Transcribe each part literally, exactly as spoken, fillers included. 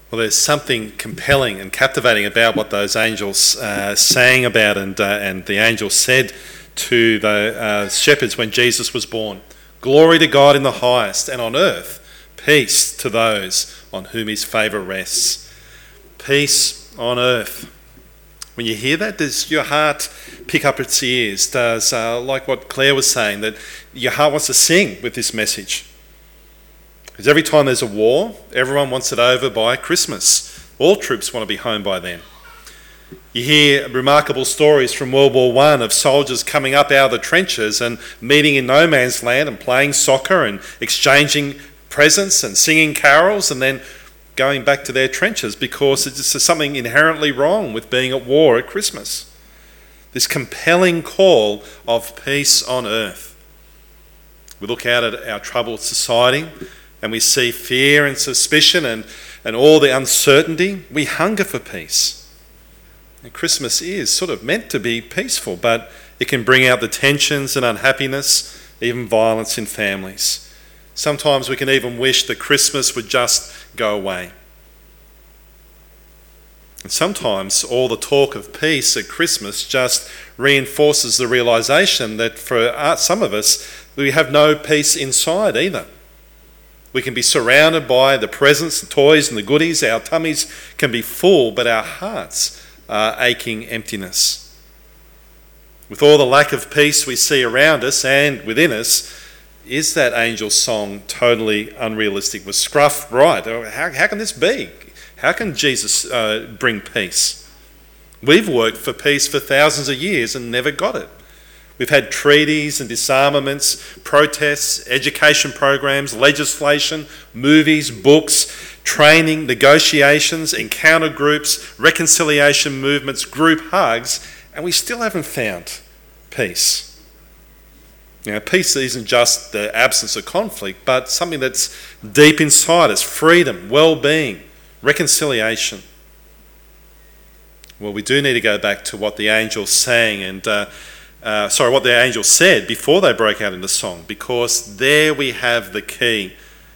Well, there's something compelling and captivating about what those angels uh, sang about and, uh, and the angel said to the uh, shepherds when Jesus was born. Glory to God in the highest, and on earth peace to those on whom his favour rests. Peace on earth. When you hear that, does your heart pick up its ears? Does, uh, like what Claire was saying, that your heart wants to sing with this message? Because every time there's a war, everyone wants it over by Christmas. All troops want to be home by then. You hear remarkable stories from World War One of soldiers coming up out of the trenches and meeting in no man's land and playing soccer and exchanging presents and singing carols and then going back to their trenches because it's just something inherently wrong with being at war at Christmas. This compelling call of peace on earth. We look out at our troubled society and we see fear and suspicion and, and all the uncertainty. We hunger for peace. And Christmas is sort of meant to be peaceful, but it can bring out the tensions and unhappiness, even violence in families. Sometimes we can even wish that Christmas would just go away. And sometimes all the talk of peace at Christmas just reinforces the realisation that for some of us, we have no peace inside either. We can be surrounded by the presents, the toys and the goodies. Our tummies can be full, but our hearts are aching emptiness. With all the lack of peace we see around us and within us, is that angel song totally unrealistic? Was Scruff right? How, how can this be? How can Jesus uh, bring peace? We've worked for peace for thousands of years and never got it. We've had treaties and disarmaments, protests, education programs, legislation, movies, books, training, negotiations, encounter groups, reconciliation movements, group hugs, and we still haven't found peace. You know, peace isn't just the absence of conflict, but something that's deep inside us: freedom, well-being, reconciliation. Well, we do need to go back to what the angels sang and uh, Uh, sorry, what the angel said before they broke out into song, because there we have the key.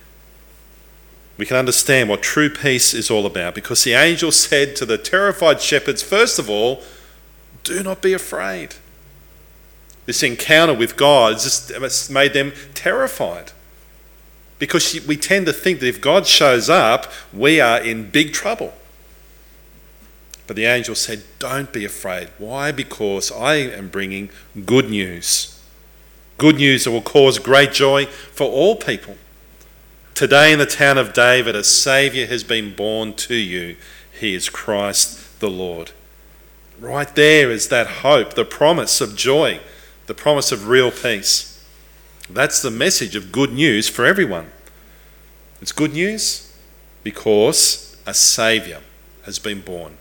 We can understand what true peace is all about, because the angel said to the terrified shepherds, first of all, do not be afraid. This encounter with God just made them terrified, because we tend to think that if God shows up, we are in big trouble. But the angel said, don't be afraid. Why? Because I am bringing good news. Good news that will cause great joy for all people. Today in the town of David, a Saviour has been born to you. He is Christ the Lord. Right there is that hope, the promise of joy, the promise of real peace. That's the message of good news for everyone. It's good news because a Saviour has been born.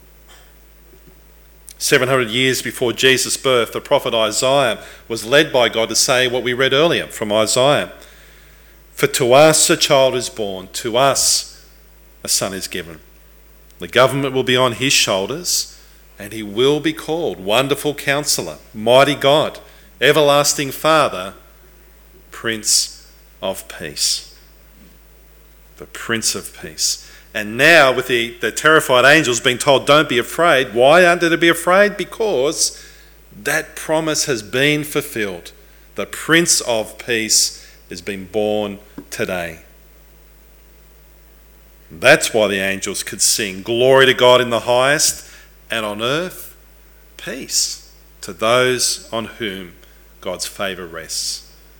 seven hundred years before Jesus' birth, the prophet Isaiah was led by God to say what we read earlier from Isaiah. For to us a child is born, to us a son is given. The government will be on his shoulders, and he will be called Wonderful Counselor, Mighty God, Everlasting Father, Prince of Peace. The Prince of Peace. And now with the, the terrified angels being told, don't be afraid. Why aren't they to be afraid? Because that promise has been fulfilled. The Prince of Peace has been born today. That's why the angels could sing, glory to God in the highest, and on earth, peace to those on whom God's favour rests.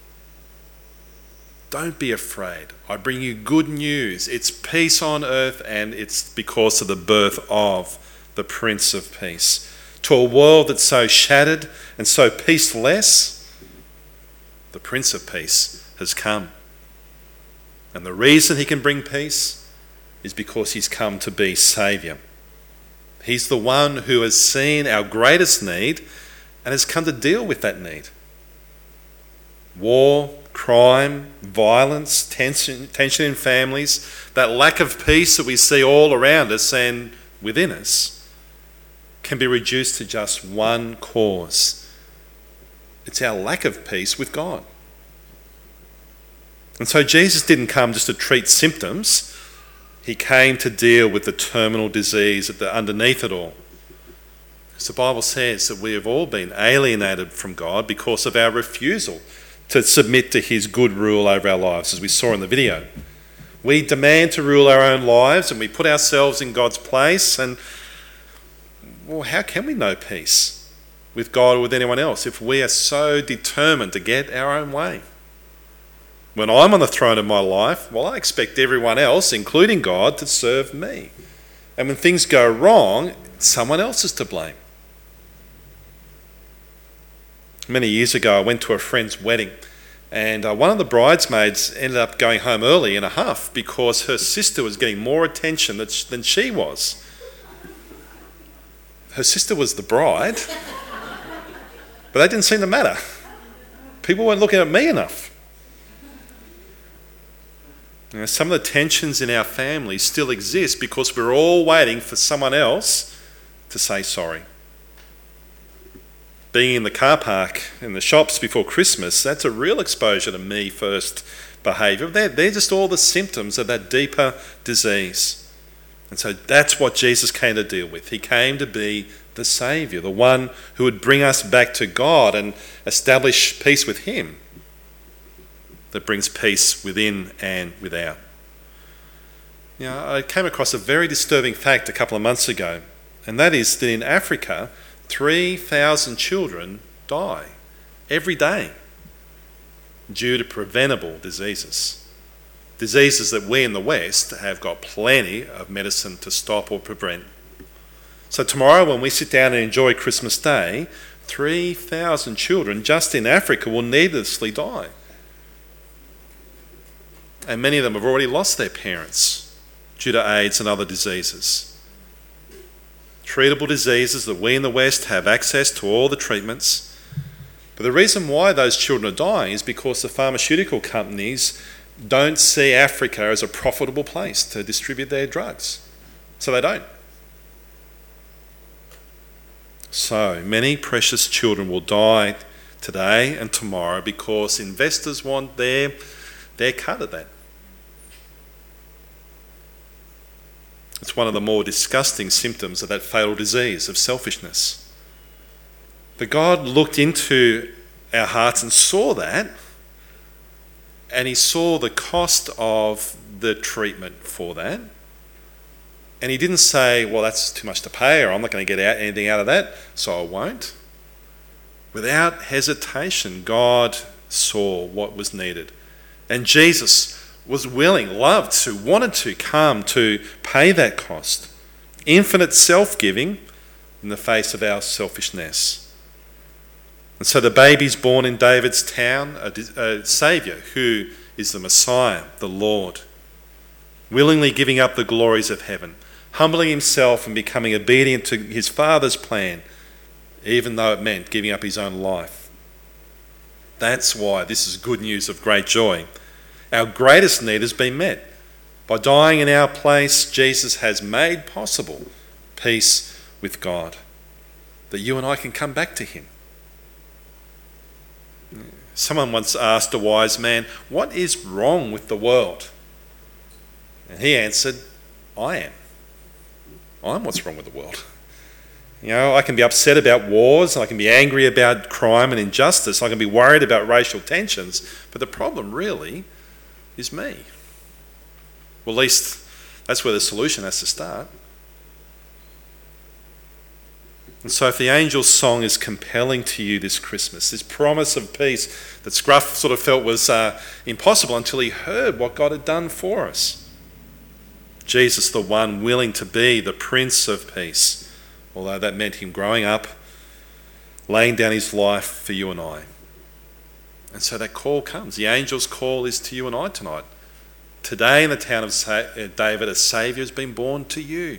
Don't be afraid. I bring you good news. It's peace on earth, and it's because of the birth of the Prince of Peace. To a world that's so shattered and so peaceless, the Prince of Peace has come. And the reason he can bring peace is because he's come to be Saviour. He's the one who has seen our greatest need and has come to deal with that need. War, crime, violence, tension, tension in families, that lack of peace that we see all around us and within us can be reduced to just one cause. It's our lack of peace with God. And so Jesus didn't come just to treat symptoms. He came to deal with the terminal disease at the underneath it all. Because the Bible says that we have all been alienated from God because of our refusal to submit to his good rule over our lives, as we saw in the video. We demand to rule our own lives and we put ourselves in God's place, and well, how can we know peace with God or with anyone else if we are so determined to get our own way? When I'm on the throne of my life, well, I expect everyone else, including God, to serve me. And when things go wrong, someone else is to blame. Many years ago, I went to a friend's wedding, and uh, one of the bridesmaids ended up going home early in a huff because her sister was getting more attention than sh- than she was. Her sister was the bride, but that didn't seem to matter. People weren't looking at me enough. You know, some of the tensions in our family still exist because we're all waiting for someone else to say sorry. Being in the car park in the shops before Christmas, that's a real exposure to me first behaviour. They're, they're just all the symptoms of that deeper disease. And so that's what Jesus came to deal with. He came to be the Saviour, the one who would bring us back to God and establish peace with him, that brings peace within and without. You know, I came across a very disturbing fact a couple of months ago, and that is that in Africa, three thousand children die every day due to preventable diseases. Diseases that we in the West have got plenty of medicine to stop or prevent. So tomorrow when we sit down and enjoy Christmas Day, three thousand children just in Africa will needlessly die. And many of them have already lost their parents due to AIDS and other diseases. Treatable diseases that we in the West have access to all the treatments. But the reason why those children are dying is because the pharmaceutical companies don't see Africa as a profitable place to distribute their drugs. So they don't. So many precious children will die today and tomorrow because investors want their, their cut of that. It's one of the more disgusting symptoms of that fatal disease of selfishness. But God looked into our hearts and saw that, and he saw the cost of the treatment for that. And he didn't say, well, that's too much to pay, or I'm not going to get out anything out of that, so I won't. Without hesitation, God saw what was needed. And Jesus was willing, loved to, wanted to come to pay that cost. Infinite self-giving in the face of our selfishness. And so the baby's born in David's town, a, a Saviour who is the Messiah, the Lord, willingly giving up the glories of heaven, humbling himself and becoming obedient to his Father's plan, even though it meant giving up his own life. That's why this is good news of great joy. Our greatest need has been met. By dying in our place, Jesus has made possible peace with God, that you and I can come back to him. Someone once asked a wise man, what is wrong with the world? And he answered, I am. I'm what's wrong with the world. You know, I can be upset about wars, I can be angry about crime and injustice, I can be worried about racial tensions, but the problem really is me. Well, at least that's where the solution has to start. And so if the angel's song is compelling to you this Christmas, this promise of peace that Scruff sort of felt was uh, impossible until he heard what God had done for us. Jesus, the one willing to be the Prince of Peace, although that meant him growing up, laying down his life for you and I. And so that call comes. The angel's call is to you and I tonight. Today in the town of David, a Saviour has been born to you.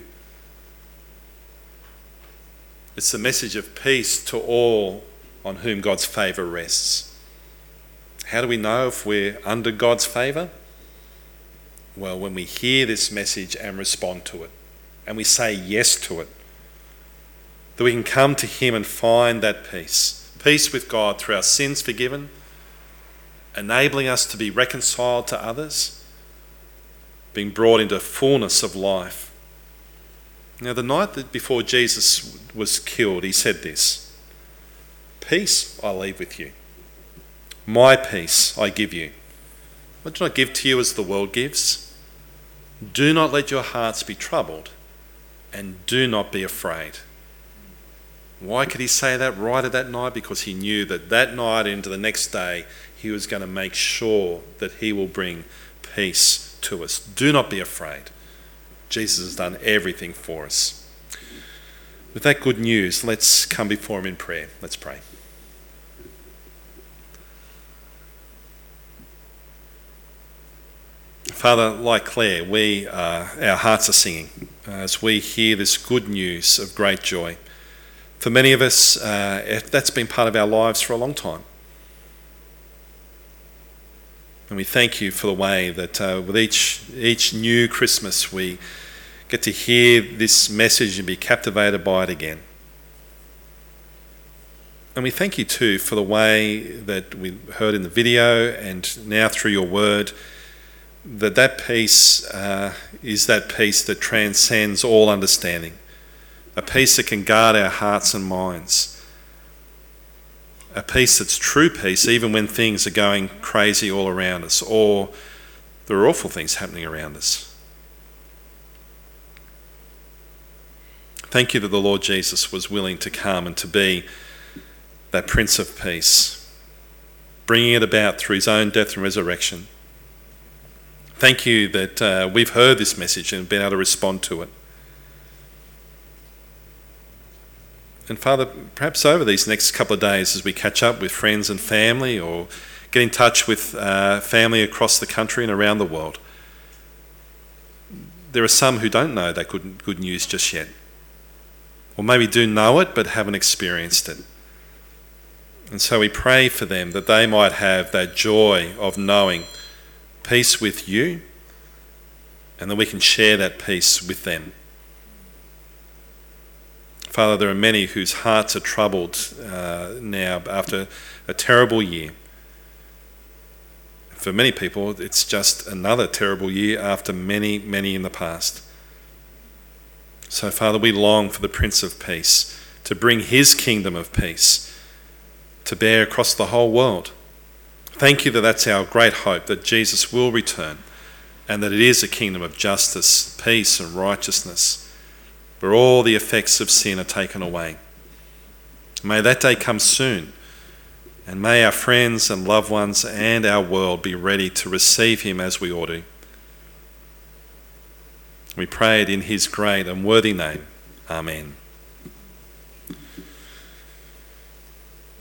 It's the message of peace to all on whom God's favour rests. How do we know if we're under God's favour? Well, when we hear this message and respond to it, and we say yes to it, that we can come to him and find that peace. Peace with God through our sins forgiven, enabling us to be reconciled to others, being brought into fullness of life. Now, the night that before Jesus was killed, he said this: "Peace I leave with you. My peace I give you. I do not give to you as the world gives. Do not let your hearts be troubled, and do not be afraid." Why could he say that right at that night? Because he knew that that night into the next day, he was going to make sure that he will bring peace to us. Do not be afraid. Jesus has done everything for us. With that good news, let's come before him in prayer. Let's pray. Father, like Claire, we uh, our hearts are singing as we hear this good news of great joy. For many of us, uh, that's been part of our lives for a long time. And we thank you for the way that uh, with each each new Christmas we get to hear this message and be captivated by it again. And we thank you too for the way that we heard in the video and now through your word, that that peace uh, is that peace that transcends all understanding. A peace that can guard our hearts and minds. A peace that's true peace even when things are going crazy all around us or there are awful things happening around us. Thank you that the Lord Jesus was willing to come and to be that Prince of Peace, bringing it about through his own death and resurrection. Thank you that uh, we've heard this message and been able to respond to it. And Father, perhaps over these next couple of days as we catch up with friends and family or get in touch with uh, family across the country and around the world, there are some who don't know that good, good news just yet. Or maybe do know it but haven't experienced it. And so we pray for them that they might have that joy of knowing peace with you and that we can share that peace with them. Father, there are many whose hearts are troubled uh, now after a terrible year. For many people, it's just another terrible year after many, many in the past. So, Father, we long for the Prince of Peace to bring his kingdom of peace to bear across the whole world. Thank you that that's our great hope, that Jesus will return and that it is a kingdom of justice, peace and righteousness, where all the effects of sin are taken away. May that day come soon, and may our friends and loved ones and our world be ready to receive him as we ought to. We pray it in his great and worthy name. Amen.